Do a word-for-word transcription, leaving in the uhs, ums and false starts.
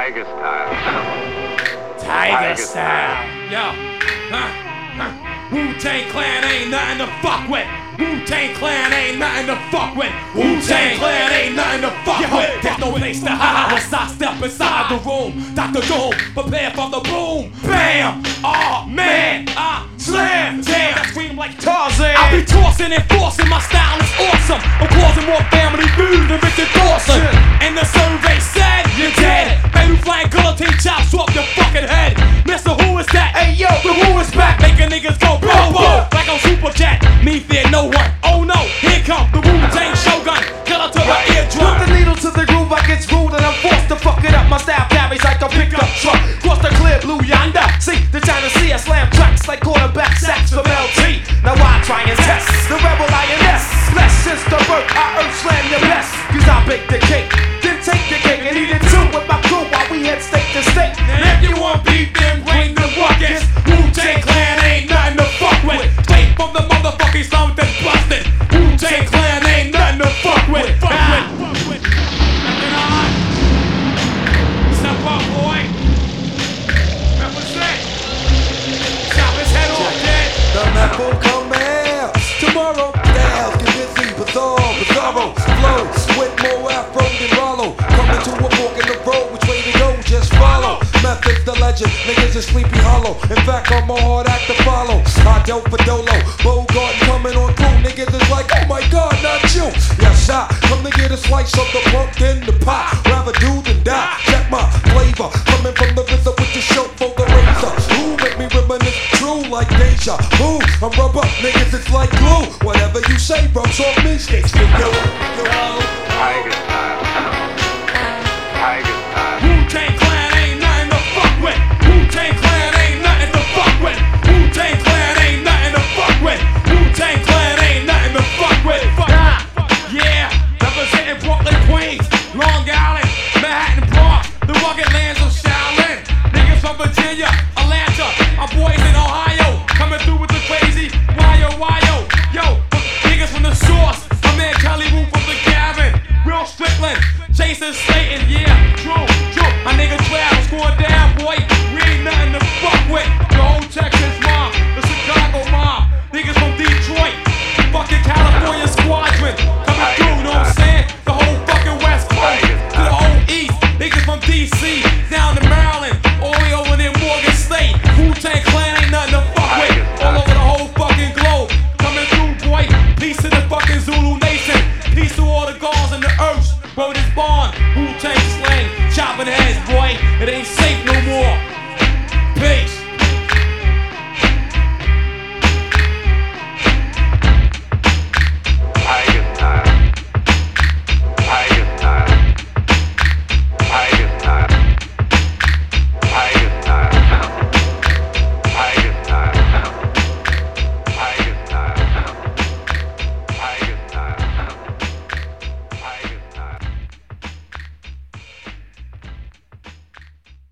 Tiger style. Tiger style. Yo, huh, huh. Wu-Tang Clan ain't nothing to fuck with. Wu-Tang Clan ain't nothing to fuck with. Wu-Tang Clan ain't nothing to fuck Yo, with. There's no place to hide once I step inside the room. Doctor Doom, prepare for the boom. Bam! Oh man, I slam. Damn, I scream like Tarzan. I be tossing and forcing, my style is awesome. I'm causing more family feud than Richard Dawson. And the survey said you're dead. Baby flying guillotine chops off your fucking head. Mister Who is that? Hey yo, the Who is back, making niggas go whoa whoa like on Superjet. Me fear no one. Oh no, here come the Wu-Tang Shogun. Killer to my eardrum. Put the needle to the groove, I get screwed and I'm forced to fuck it up. My style carries like a pickup truck. Cross the clear blue yonder. See the China Sea, I slam tracks like quarterback sacks from L T. Now I try and test the rebel lioness. Bless since the birth, I earth slam your best. Cause I bake the cake, then take the cake and eat it too with my crew while we head state to state. Now if you want beef, then bring the buckets. Wu-Tang Clan ain't nothing to fuck with. Straight from the motherfucking slum that's busted. Wu-Tang Clan ain't nothing to fuck with. Fuck with, fuck with. Nothing on. Step up, boy. Represent. Chop his head off, kid. The map will come out tomorrow. Styles get busy, bizarre, bizarro. Flow with more afro than Rollo. Coming to a fork in the road, which way to go? Just follow. Methods the legend, niggas is sleepy hollow. In fact, I'm a hard act to follow. I dealt for Dolo, Bogart coming on through. Niggas is like, oh my god, not you. Yes, I come to get a slice of the pumpkin, the pie. Rather do than die. Check my flavor, coming from the rhythm with the show for the razor. Ooh, make me reminisce true like deja. Ooh, I'm rubber, niggas it's like glue. Whatever you say, rubs off me, sticks to you. Tiger style. Tiger style. Wu-Tang Clan ain't nothing to fuck with. Wu-Tang Clan ain't nothing to fuck with. Wu-Tang Clan ain't nothing to fuck with. Wu-Tang Clan ain't nothing to fuck with. Nah, yeah, representing Brooklyn, Queens, Long Island, Manhattan, Bronx, the rugged lands of Shaolin. Niggas from Virginia, Atlanta, my boys in Ohio, coming through with the crazy wyo wyo. Yo, niggas from the source, my man Kelly Wu from the Gavin, Will Strickland, Jason Slayton, yeah, true, true. My nigga Travis going down, boy. We ain't nothing to fuck with. The whole Texas.